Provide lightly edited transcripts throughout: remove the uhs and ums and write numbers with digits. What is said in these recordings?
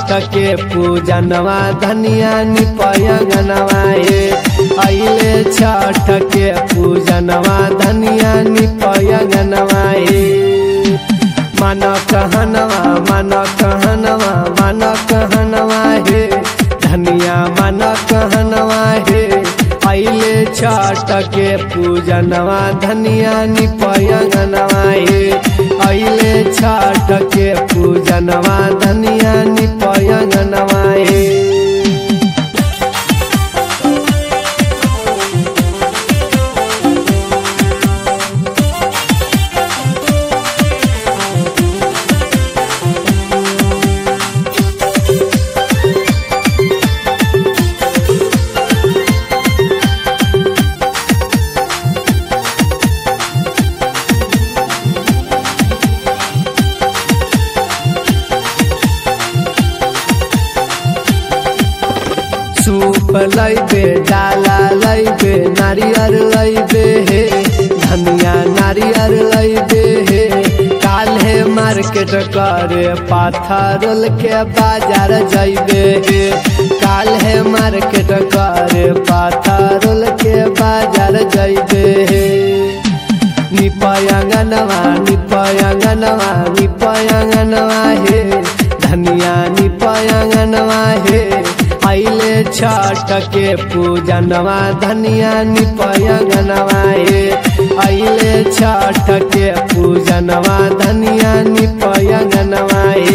छठ के पूजनवा धनिया निपयंगनवा हे अइले छठ के पूजनवा धनिया निपयंगनवा हे मन कहनवा मन कहनवा मन कहनवा हे धनिया मन कहनवा हे अइले छठ के पूजनवा धनिया निपयंगनवा हे अइले छठ के पूजनवा धनिया निपयंगनवा हे सूप लैबे डाला लैबे नारियर लैबे हे धनिया नारियर लैबे हे काल्हे मार्केट करे पाथर के बाजार जैबे हे काल्हे मार्केट करे पाथर के बाजार जैबे हे निपयंगनवा निपयंगनवा निपयंगनवा हे धनिया निपयंगनवा हे अइले छठ के पूजनवा धनिया निपयंगनवा हे अइले छठ के पूजनवा धनिया निपयंगनवा हे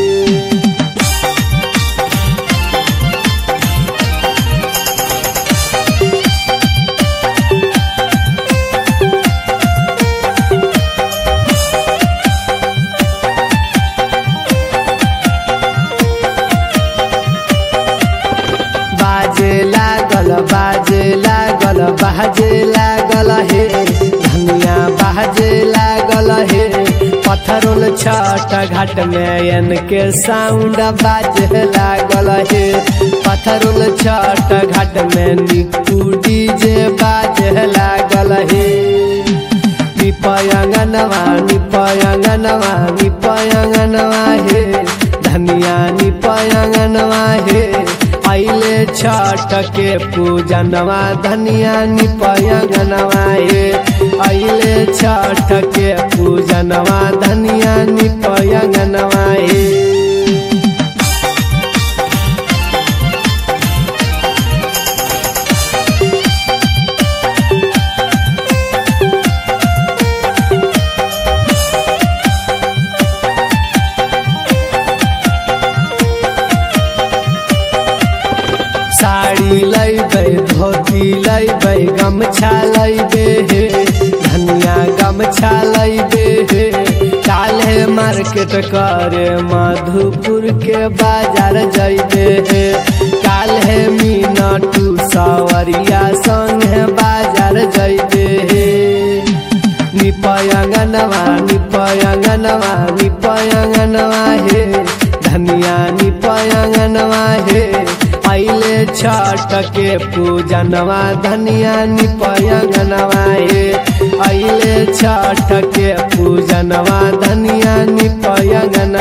बाजे लागल हे धनिया बाजे लागल हे पत्थरोल छठ घाट में इनके साउंड बाजे लागल हे पत्थरोल छठ घाट में निकू डीजे बाजे लागल हे निपयंगनवा निपयंगनवा निपयंगनवा हे धनिया निपयंगनवा हे अइले छठ के पूजनवा धनिया निपयंगनवा हे अइले छठ के पूजनवा धनिया निपयंगनवा हे साड़ी लैबे धोती लैबे गमछा लैबे हे धनिया गमछा लैबे हे काल्हे मार्केट करे मधुपुर के बाजार जैबे हे काल्हे मीनाटू सवरिया संगे बाजार जैबे हे निपयंगनवा निपयंगनवा निपयंगनवा हे धनिया निपयंगनवा हे अइले छठ के पूजनवा धनिया निपयंगनवा हे अइले छठ के पूजनवा धनिया निपयंगनवा